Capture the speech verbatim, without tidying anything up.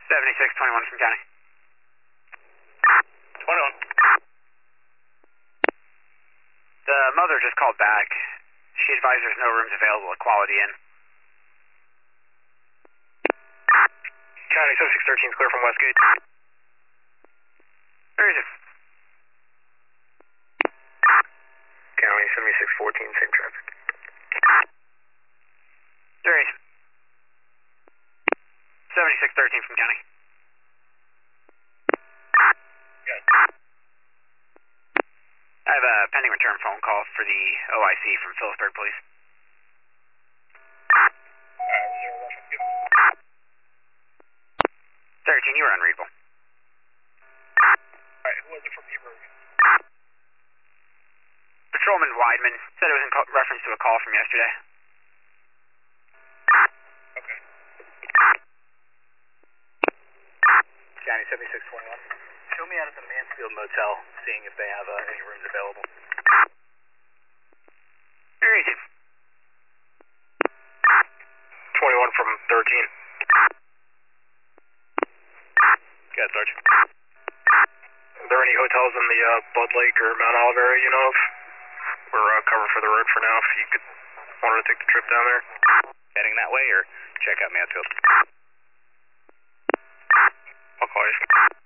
seventy-six twenty-one from County. twenty-one. The mother just called back. She advised there's no rooms available at Quality Inn. County seventy-six thirteen is clear from Westgate. Where is it? County seventy-six fourteen, same traffic. There is. seventy-six thirteen from County. Good. I have a pending return phone call for the O I C from Phillipsburg Police. thirteen, you were unreadable. Alright, who was it from Hebrew? Patrolman Weidman said it was in co- reference to a call from yesterday. Okay. County seventy-six twenty-one. Show me out at the Mansfield Motel, seeing if they have uh, any rooms available. Where is it? twenty-one from thirteen. Got Sarge. Are there any hotels in the uh, Bud Lake or Mount Olive area you know of? We're uh, covered for the road for now if you could wanted to take the trip down there. Heading that way or check out Mansfield? I'll call you.